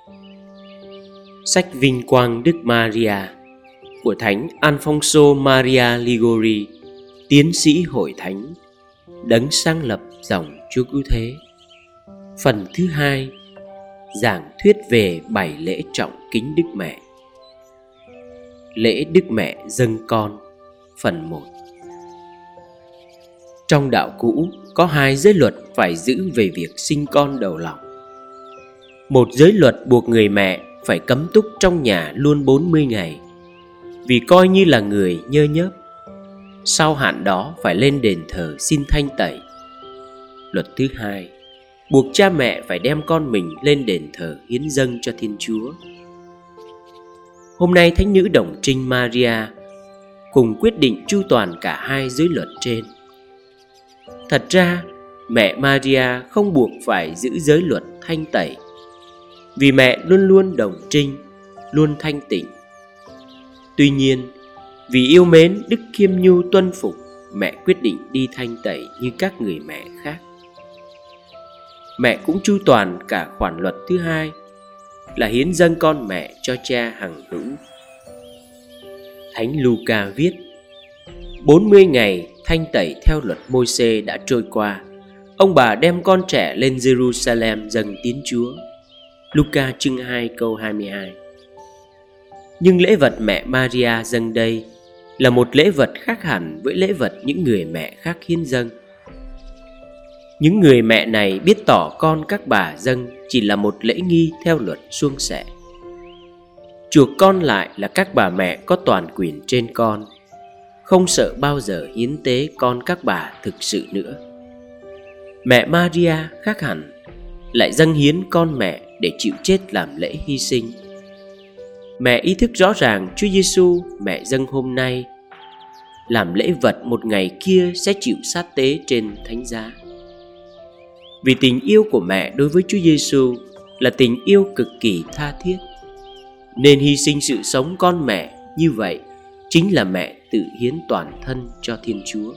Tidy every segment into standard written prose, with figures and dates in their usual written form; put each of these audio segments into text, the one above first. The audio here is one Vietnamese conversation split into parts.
Sách Vinh quang Đức Maria của Thánh Alfonso Maria Ligori, tiến sĩ hội thánh, đấng sáng lập dòng Chúa Cứu Thế. Phần thứ 2, giảng thuyết về 7 lễ trọng kính Đức Mẹ. Lễ Đức Mẹ dâng con. Phần 1. Trong đạo cũ có 2 giới luật phải giữ về việc sinh con đầu lòng. Một giới luật buộc người mẹ phải cấm túc trong nhà luôn 40 ngày, vì coi như là người nhơ nhớp. Sau hạn đó phải lên đền thờ xin thanh tẩy. Luật thứ 2 buộc cha mẹ phải đem con mình lên đền thờ hiến dâng cho Thiên Chúa. Hôm nay Thánh nữ Đồng Trinh Maria cùng quyết định chu toàn cả 2 giới luật trên. Thật ra mẹ Maria không buộc phải giữ giới luật thanh tẩy, vì mẹ luôn luôn đồng trinh, luôn thanh tịnh. Tuy nhiên, vì yêu mến đức khiêm nhu tuân phục, mẹ quyết định đi thanh tẩy như các người mẹ khác. Mẹ cũng chu toàn cả khoản luật thứ 2 là hiến dâng con mẹ cho cha hằng hữu. Thánh Luca viết: 40 ngày thanh tẩy theo luật Môi-se đã trôi qua, ông bà đem con trẻ lên Jerusalem dâng tín Chúa. Luca chương 2 câu 22. Nhưng lễ vật mẹ Maria dâng đây là một lễ vật khác hẳn với lễ vật những người mẹ khác hiến dâng. Những người mẹ này biết tỏ con các bà dâng chỉ là một lễ nghi theo luật suông sẻ. Chuộc con lại là các bà mẹ có toàn quyền trên con, không sợ bao giờ hiến tế con các bà thực sự nữa. Mẹ Maria khác hẳn, lại dâng hiến con mẹ để chịu chết làm lễ hy sinh. Mẹ ý thức rõ ràng Chúa Giêsu mẹ dâng hôm nay làm lễ vật một ngày kia sẽ chịu sát tế trên thánh giá. Vì tình yêu của mẹ đối với Chúa Giêsu là tình yêu cực kỳ tha thiết, nên hy sinh sự sống con mẹ như vậy chính là mẹ tự hiến toàn thân cho Thiên Chúa.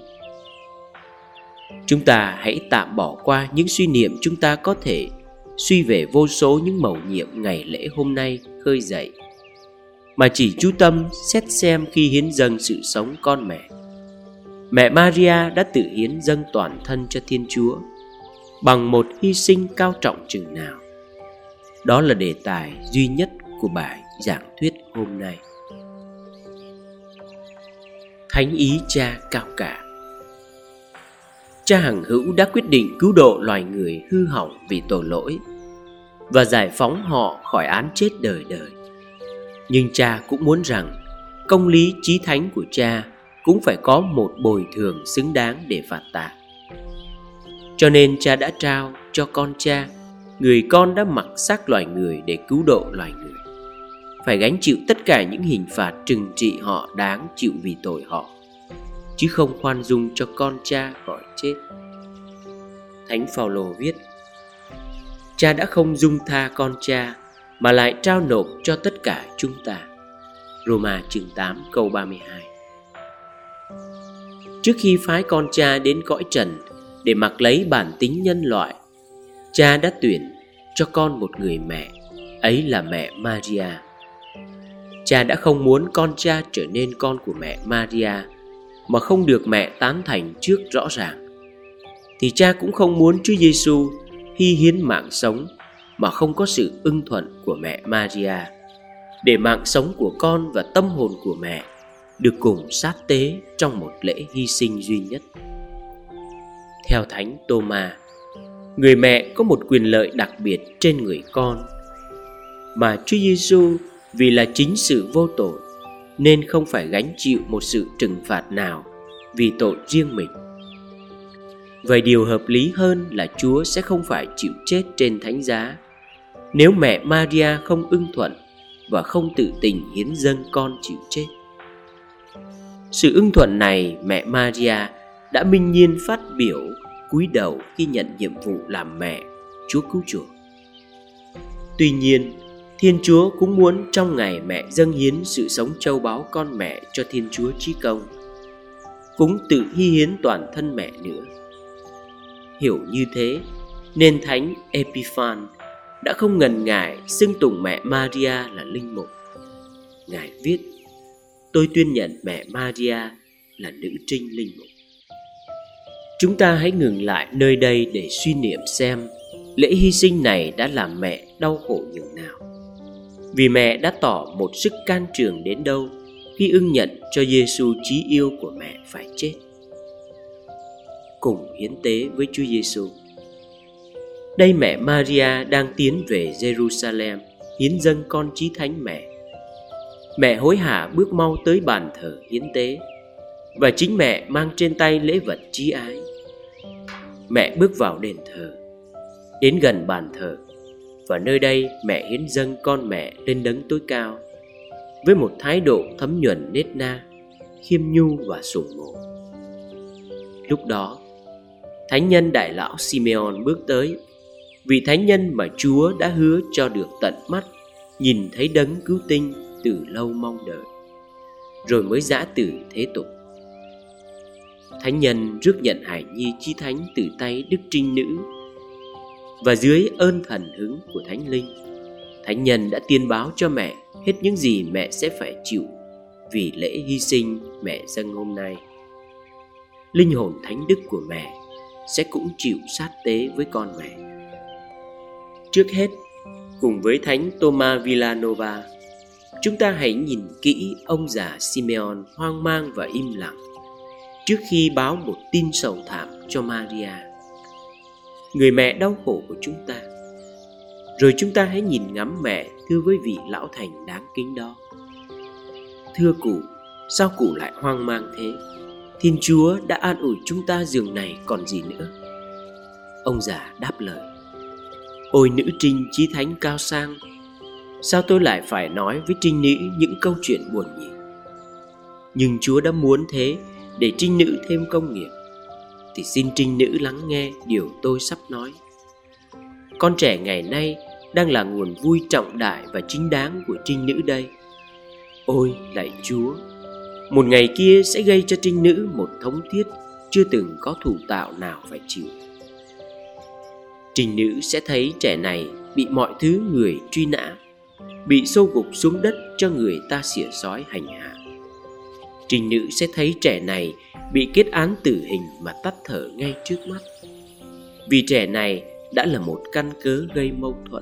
Chúng ta hãy tạm bỏ qua những suy niệm chúng ta có thể suy về vô số những mầu nhiệm ngày lễ hôm nay khơi dậy, mà chỉ chú tâm xét xem khi hiến dâng sự sống con mẹ Maria đã tự hiến dâng toàn thân cho Thiên Chúa bằng một hy sinh cao trọng chừng nào. Đó là đề tài duy nhất của bài giảng thuyết hôm nay. Thánh ý cha cao cả. Cha hằng hữu đã quyết định cứu độ loài người hư hỏng vì tội lỗi và giải phóng họ khỏi án chết đời đời. Nhưng cha cũng muốn rằng công lý chí thánh của cha cũng phải có một bồi thường xứng đáng để phạt tạ. Cho nên cha đã trao cho con cha, người con đã mặc xác loài người để cứu độ loài người, phải gánh chịu tất cả những hình phạt trừng trị họ đáng chịu vì tội họ, chứ không khoan dung cho con cha khỏi chết. Thánh Phaolô viết: Cha đã không dung tha con cha mà lại trao nộp cho tất cả chúng ta. Roma chương 8 câu 32. Trước khi phái con cha đến cõi trần để mặc lấy bản tính nhân loại, cha đã tuyển cho con một người mẹ, ấy là mẹ Maria. Cha đã không muốn con cha trở nên con của mẹ Maria mà không được mẹ tán thành trước rõ ràng, thì cha cũng không muốn Chúa Giêsu hy hiến mạng sống mà không có sự ưng thuận của mẹ Maria, để mạng sống của con và tâm hồn của mẹ được cùng sát tế trong một lễ hy sinh duy nhất. Theo Thánh Tô-ma, người mẹ có một quyền lợi đặc biệt trên người con, mà Chúa Giêsu vì là chính sự vô tội nên không phải gánh chịu một sự trừng phạt nào vì tội riêng mình. Vậy điều hợp lý hơn là Chúa sẽ không phải chịu chết trên thánh giá nếu mẹ Maria không ưng thuận và không tự tình hiến dâng con chịu chết. Sự ưng thuận này mẹ Maria đã minh nhiên phát biểu cúi đầu khi nhận nhiệm vụ làm mẹ Chúa cứu chuộc. Tuy nhiên, Thiên Chúa cũng muốn trong ngày mẹ dâng hiến sự sống châu báu con mẹ cho Thiên Chúa Chí Công, cũng tự hy hiến toàn thân mẹ nữa. Hiểu như thế nên Thánh Epiphan đã không ngần ngại xưng tụng mẹ Maria là linh mục. Ngài viết: tôi tuyên nhận mẹ Maria là nữ trinh linh mục. Chúng ta hãy ngừng lại nơi đây để suy niệm xem lễ hy sinh này đã làm mẹ đau khổ nhường nào. Vì mẹ đã tỏ một sức can trường đến đâu khi ưng nhận cho Giêsu chí yêu của mẹ phải chết. Cùng hiến tế với Chúa Giêsu. Đây mẹ Maria đang tiến về Jerusalem hiến dâng con chí thánh mẹ. Mẹ hối hả bước mau tới bàn thờ hiến tế, và chính mẹ mang trên tay lễ vật chí ái. Mẹ bước vào đền thờ, đến gần bàn thờ, và nơi đây mẹ hiến dâng con mẹ lên đấng tối cao với một thái độ thấm nhuần nết na, khiêm nhu và sủng mộ. Lúc đó, thánh nhân đại lão Simeon bước tới, vị thánh nhân mà Chúa đã hứa cho được tận mắt nhìn thấy đấng cứu tinh từ lâu mong đợi, rồi mới giã từ thế tục. Thánh nhân rước nhận hài nhi chí thánh từ tay Đức Trinh Nữ, và dưới ơn thần hứng của Thánh Linh, thánh nhân đã tiên báo cho mẹ hết những gì mẹ sẽ phải chịu vì lễ hy sinh mẹ dâng hôm nay. Linh hồn thánh đức của mẹ sẽ cũng chịu sát tế với con mẹ. Trước hết, cùng với Thánh Thomas Villanova, chúng ta hãy nhìn kỹ ông già Simeon hoang mang và im lặng trước khi báo một tin sầu thảm cho Maria, người mẹ đau khổ của chúng ta. Rồi chúng ta hãy nhìn ngắm mẹ thưa với vị lão thành đáng kính đó: thưa cụ, sao cụ lại hoang mang thế? Thiên Chúa đã an ủi chúng ta giường này còn gì nữa. Ông già đáp lời: ôi nữ trinh chí thánh cao sang, sao tôi lại phải nói với trinh nữ những câu chuyện buồn nhỉ? Nhưng Chúa đã muốn thế để trinh nữ thêm công nghiệp, thì xin trinh nữ lắng nghe điều tôi sắp nói. Con trẻ ngày nay đang là nguồn vui trọng đại và chính đáng của trinh nữ đây. Ôi lạy Chúa, một ngày kia sẽ gây cho trinh nữ một thống thiết chưa từng có thủ tạo nào phải chịu. Trinh nữ sẽ thấy trẻ này bị mọi thứ người truy nã, bị xô gục xuống đất cho người ta xỉa xói hành hạ. Trinh nữ sẽ thấy trẻ này bị kết án tử hình mà tắt thở ngay trước mắt, vì trẻ này đã là một căn cớ gây mâu thuẫn.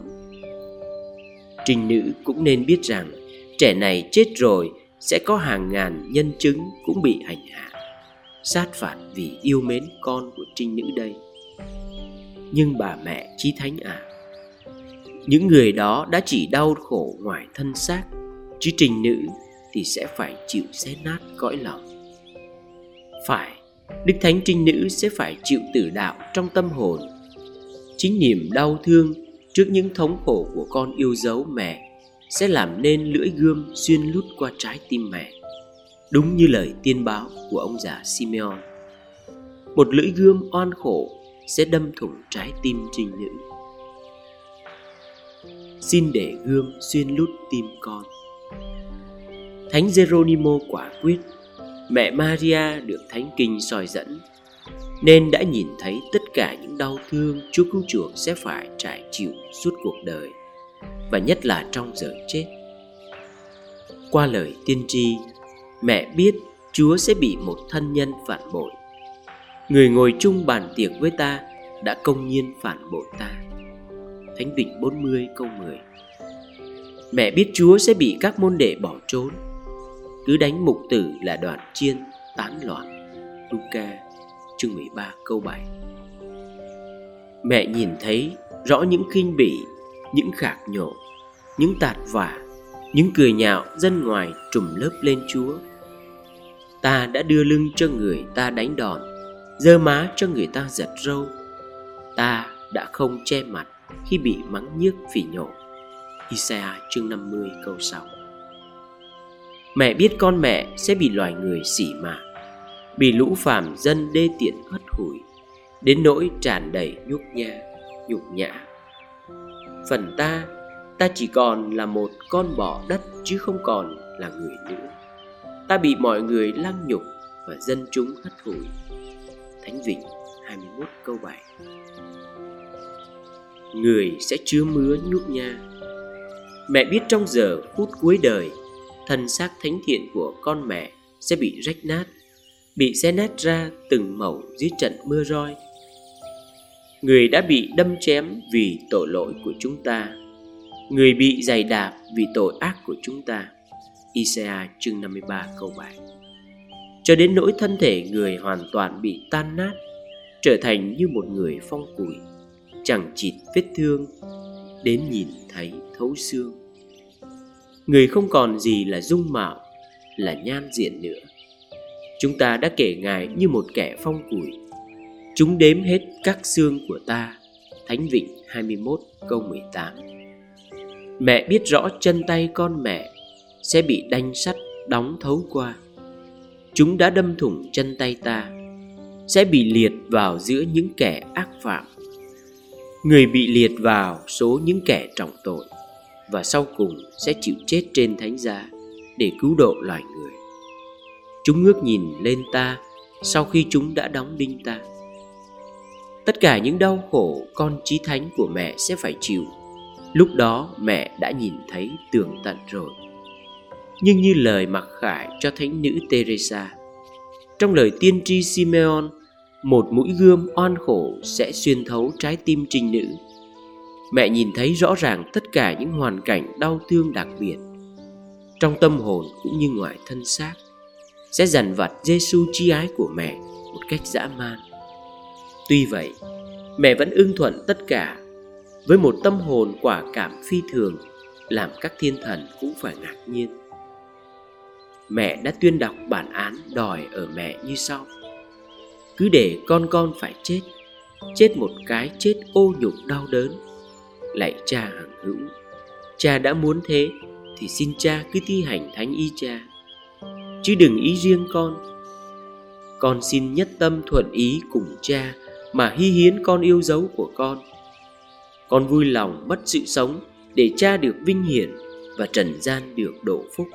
Trinh nữ cũng nên biết rằng trẻ này chết rồi sẽ có hàng ngàn nhân chứng cũng bị hành hạ, sát phạt vì yêu mến con của trinh nữ đây. Nhưng bà mẹ chí thánh à, những người đó đã chỉ đau khổ ngoài thân xác, chứ trinh nữ thì sẽ phải chịu xé nát cõi lòng. Phải, Đức Thánh Trinh Nữ sẽ phải chịu tử đạo trong tâm hồn. Chính niềm đau thương trước những thống khổ của con yêu dấu mẹ sẽ làm nên lưỡi gươm xuyên lút qua trái tim mẹ, đúng như lời tiên báo của ông già Simeon. Một lưỡi gươm oan khổ sẽ đâm thủng trái tim trinh nữ. Xin để gươm xuyên lút tim con. Thánh Geronimo quả quyết mẹ Maria được Thánh Kinh soi dẫn, nên đã nhìn thấy tất cả những đau thương Chúa Cứu Chuộc sẽ phải trải chịu suốt cuộc đời, và nhất là trong giờ chết. Qua lời tiên tri, mẹ biết Chúa sẽ bị một thân nhân phản bội. Người ngồi chung bàn tiệc với ta đã công nhiên phản bội ta. Thánh Vịnh 40 câu 10. Mẹ biết Chúa sẽ bị các môn đệ bỏ trốn, cứ đánh mục tử là đoàn chiên tán loạn. Luca chương 13 câu 7. Mẹ nhìn thấy rõ những khinh bỉ, những khạc nhổ, những tạt vả, những cười nhạo dân ngoài trùm lớp lên Chúa. Ta đã đưa lưng cho người ta đánh đòn, giơ má cho người ta giật râu. Ta đã không che mặt khi bị mắng nhiếc phỉ nhổ. Isaiah chương 50 câu 6. Mẹ biết con mẹ sẽ bị loài người sỉ mả, bị lũ phàm dân đê tiện hất hủi, đến nỗi tràn đầy nhục nhã. Phần ta chỉ còn là một con bò đất chứ không còn là người nữa. Ta bị mọi người lăng nhục và dân chúng hất hủi. Thánh Vịnh 21 câu 7. người sẽ chứa mứa nhút nha. Mẹ biết trong giờ phút cuối đời, thân xác thánh thiện của con mẹ sẽ bị rách nát, bị xé nát ra từng mẩu dưới trận mưa roi. Người đã bị đâm chém vì tội lỗi của chúng ta, người bị giày đạp vì tội ác của chúng ta. Isaiah chương 53 câu 7. Cho đến nỗi thân thể người hoàn toàn bị tan nát, trở thành như một người phong củi, chẳng chịt vết thương, đến nhìn thấy thấu xương. Người không còn gì là dung mạo, là nhan diện nữa. Chúng ta đã kể Ngài như một kẻ phong củi. Chúng đếm hết các xương của ta. Thánh Vịnh 21 câu 18. Mẹ biết rõ chân tay con mẹ sẽ bị đanh sắt đóng thấu qua. Chúng đã đâm thủng chân tay ta, sẽ bị liệt vào giữa những kẻ ác phạm. Người bị liệt vào số những kẻ trọng tội, và sau cùng sẽ chịu chết trên thánh giá để cứu độ loài người. Chúng ngước nhìn lên ta sau khi chúng đã đóng đinh ta. Tất cả những đau khổ con chí thánh của mẹ sẽ phải chịu, lúc đó mẹ đã nhìn thấy tường tận rồi. Nhưng như lời mặc khải cho thánh nữ Teresa, trong lời tiên tri Simeon, một mũi gươm oan khổ sẽ xuyên thấu trái tim trinh nữ. Mẹ nhìn thấy rõ ràng tất cả những hoàn cảnh đau thương đặc biệt, trong tâm hồn cũng như ngoài thân xác, sẽ dằn vặt Giêsu chi ái của mẹ một cách dã man. Tuy vậy, mẹ vẫn ưng thuận tất cả với một tâm hồn quả cảm phi thường, làm các thiên thần cũng phải ngạc nhiên. Mẹ đã tuyên đọc bản án đòi ở mẹ như sau: cứ để con phải chết một cái chết ô nhục đau đớn. Lạy Cha hằng hữu, Cha đã muốn thế thì xin Cha cứ thi hành thánh ý Cha, chứ đừng ý riêng con. Con xin nhất tâm thuận ý cùng Cha mà hy hiến con yêu dấu của con. Con vui lòng mất sự sống để Cha được vinh hiển và trần gian được độ phúc.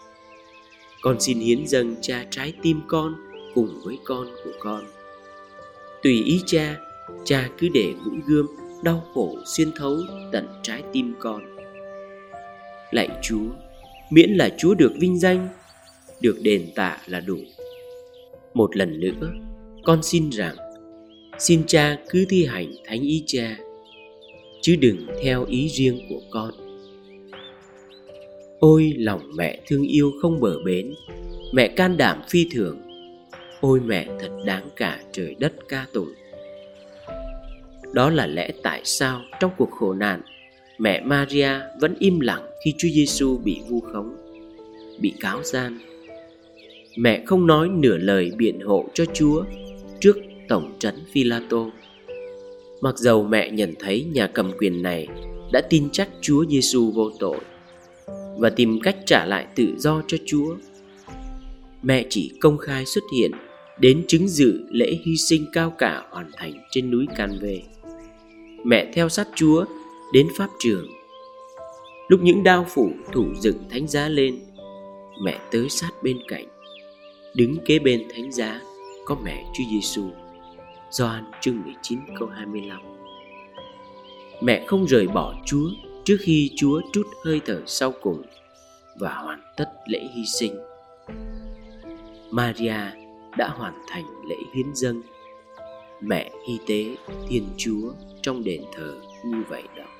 Con xin hiến dâng Cha trái tim con cùng với con của con. Tùy ý Cha, Cha cứ để mũi gươm đau khổ xuyên thấu tận trái tim con. Lạy Chúa, miễn là Chúa được vinh danh, được đền tạ là đủ. Một lần nữa, con xin rằng, xin Cha cứ thi hành thánh ý Cha, chứ đừng theo ý riêng của con. Ôi lòng mẹ thương yêu không bờ bến, mẹ can đảm phi thường. Ôi mẹ thật đáng cả trời đất ca tụng. Đó là lẽ tại sao trong cuộc khổ nạn, mẹ Maria vẫn im lặng khi Chúa Giêsu bị vu khống, bị cáo gian. Mẹ không nói nửa lời biện hộ cho Chúa trước tổng trấn Phi-la-tô. Mặc dầu mẹ nhận thấy nhà cầm quyền này đã tin chắc Chúa Giêsu vô tội và tìm cách trả lại tự do cho Chúa, mẹ chỉ công khai xuất hiện đến chứng dự lễ hy sinh cao cả hoàn thành trên núi Can-vê. Mẹ theo sát Chúa đến pháp trường. Lúc những đao phủ thủ dựng thánh giá lên, mẹ tới sát bên cạnh, đứng kế bên thánh giá có mẹ Chúa Giêsu. Gioan chương 19 câu 25. Mẹ không rời bỏ Chúa trước khi Chúa trút hơi thở sau cùng và hoàn tất lễ hy sinh. Maria đã hoàn thành lễ hiến dâng, mẹ y tế Thiên Chúa trong đền thờ như vậy đó.